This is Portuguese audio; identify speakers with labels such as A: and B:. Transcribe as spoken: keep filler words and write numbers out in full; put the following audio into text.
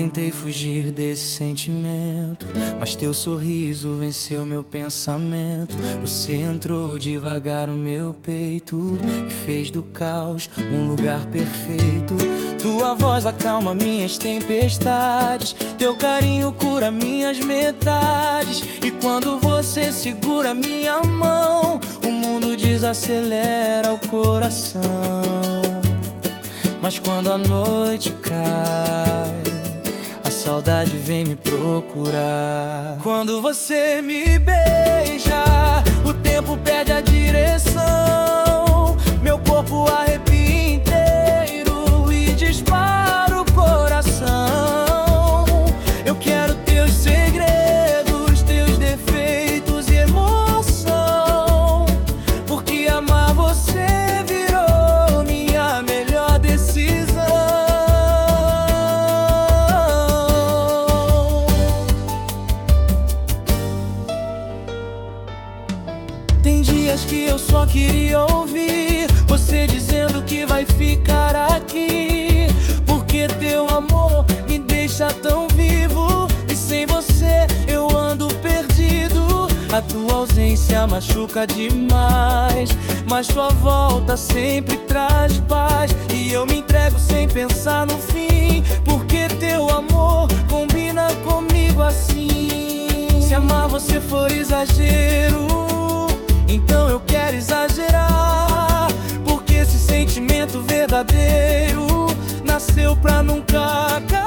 A: tentei fugir desse sentimento, mas teu sorriso venceu meu pensamento. Você entrou devagar no meu peito e fez do caos um lugar perfeito. Tua voz acalma minhas tempestades, teu carinho cura minhas metades. E quando você segura minha mão, o mundo desacelera o coração. Mas quando a noite cai, a saudade vem me procurar. Quando você me beija, o tempo perde a direção. Meu corpo arrepia inteiro e dispara o coração. Eu quero teus segredos, teus defeitos e emoção, porque amar você virou minha melhor decisão. Tem dias que eu só queria ouvir você dizendo que vai ficar aqui, porque teu amor me deixa tão vivo e sem você eu ando perdido. A tua ausência machuca demais, mas tua volta sempre traz paz. E eu me entrego sem pensar no fim, porque teu amor combina comigo assim. Se amar você for exagero, então eu quero exagerar, porque esse sentimento verdadeiro nasceu pra nunca acabar.